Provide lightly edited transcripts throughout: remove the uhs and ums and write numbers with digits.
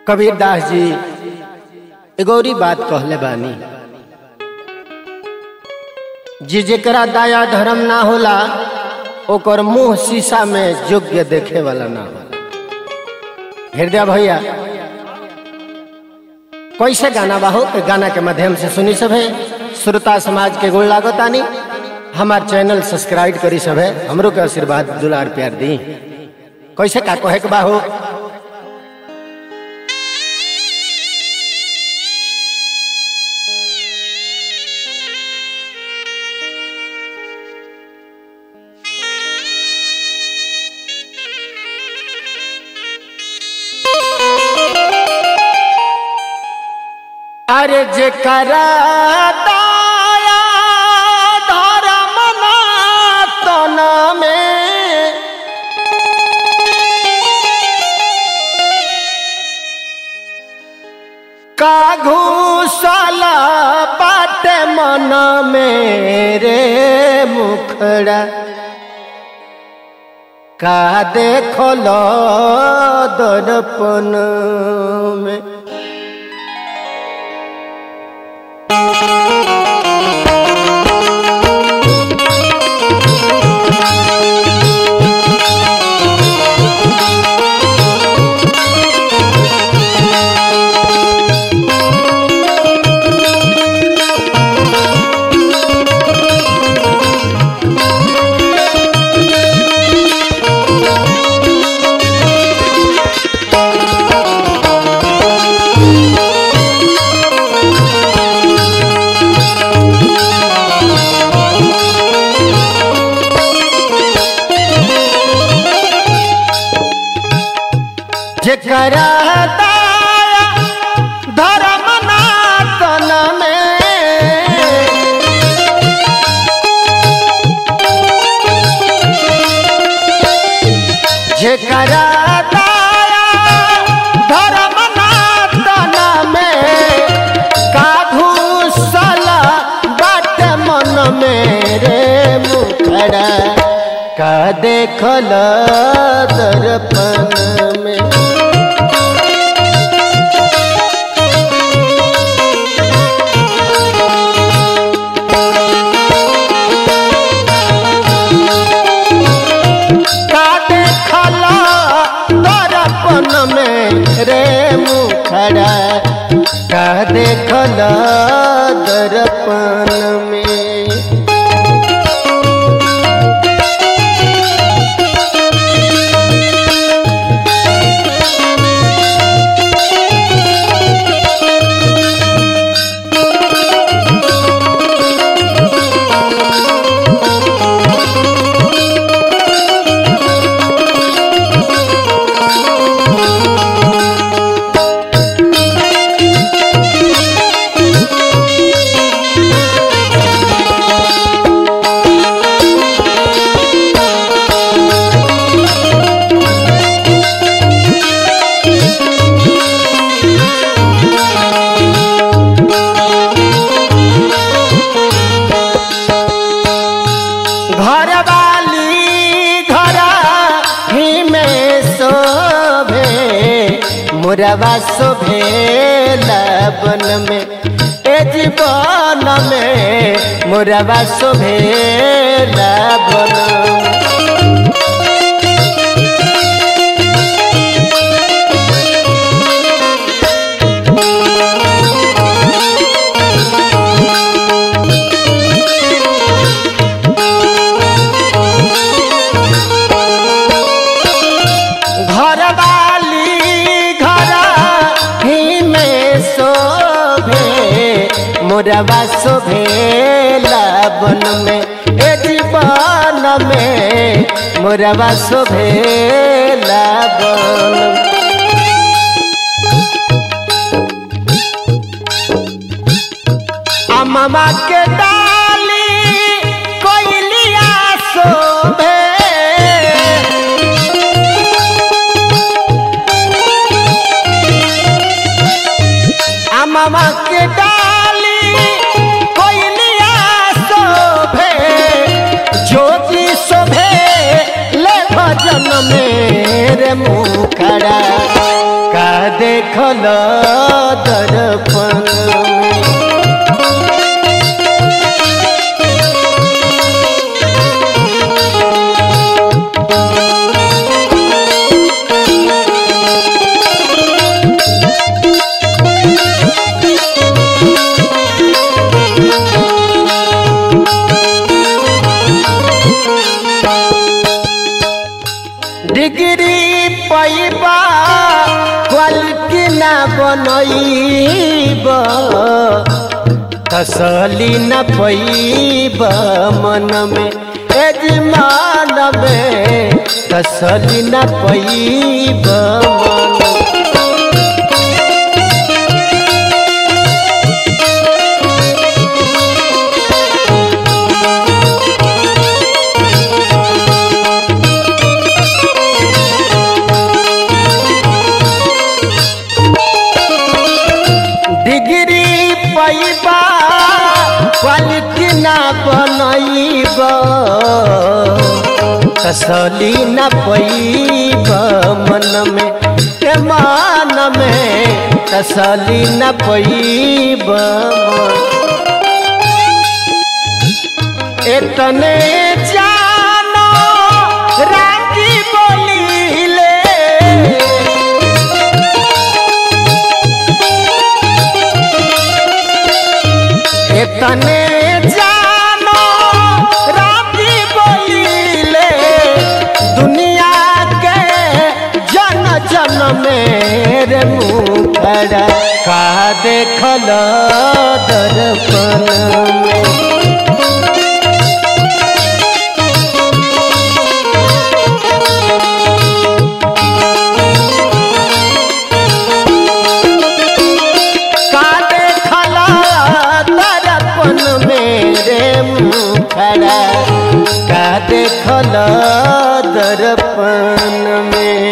कबीरदास जी एगोरी बात कहले बानी, जी जेकरा दया धर्म ना होला ओकर मुंह शीशा में योग्य देखे वाला ना होला। हृदय भैया कैसे गाना बाहो के गाना के माध्यम से सुनी सभे श्रोता समाज के गोड़ लागतानी। हमार चैनल सब्सक्राइब करी सभे, हमरो के आशीर्वाद दुलार प्यार दी। कैसे का कहे के बाहो, अरे जेकरा दया धर्म ना तन में का घुसल बाटे मन मेरे मुखड़ा, का देखलो दर्पण में। जेकरा दया धर्म ना तन में जेकरा दया धर्म ना तन में का घुसल बाटे मन मेरे मुखड़ा, का देखल दर्पण में। रे मुखड़ा का देखल दर्पण में। घर वाली घरा ही में शोभे मुरवा शोभे लबन में, ए जीवन में मुरवा शोभे लबन में। मुरवा शोभे लबन में, ए जीवन में मुरवा शोभे लबन में। अम्मा के डाली कोयलिया शोभे, अम्मा के डाली कोयलिया शोभे, ज्योति शोभे ले भजन मेरे मुखड़ा, का देख देखल दर्पण में। डिग्री पैबा क्वालिटी ना बनैब तसली न पैब मन में यजमान में तसली न पैब मन। डिग्री पैबा क्वालिटी ना बनैब तसली न पैब मन में मान में तसली न पैब मन। इतने जानो रागी बोलीले इतने जानो राती बोलीले दुनिया के जन जन मेरे मुखड़ा का देखल दर्पण में। का देखल दर्पण में।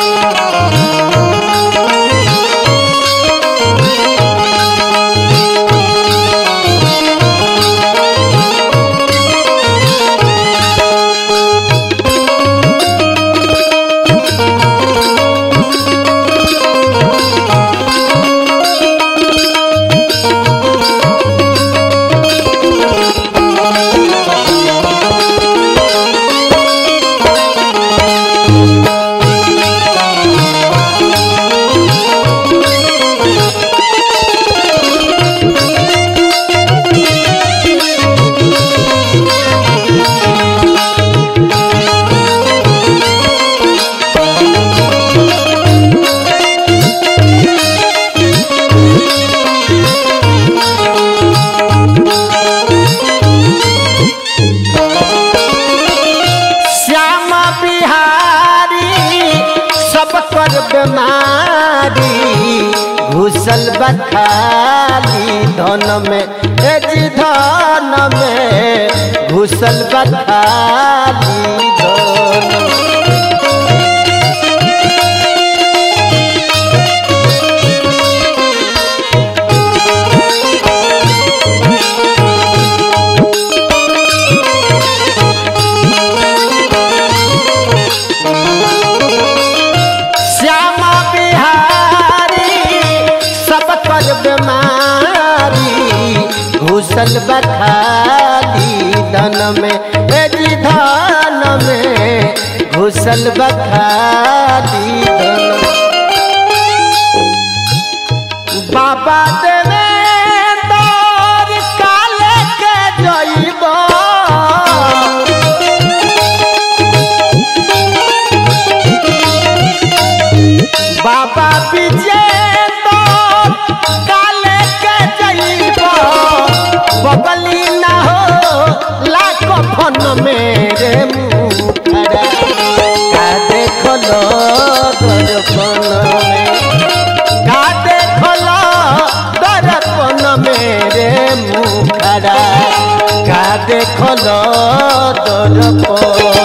बीमारी घुसल बखाली धन में धन में घुसल बखाली धन। घुसल बखाली धन में धन में घुसल बखाली धन। बाबा देवे तोर काले के जइब बाबा विजय बगली ना हो लाखों फन मेरे मुखड़ा का देखल दर्पण में। का देखल दर्पण मेरे मुखड़ा का देखल दर्पण।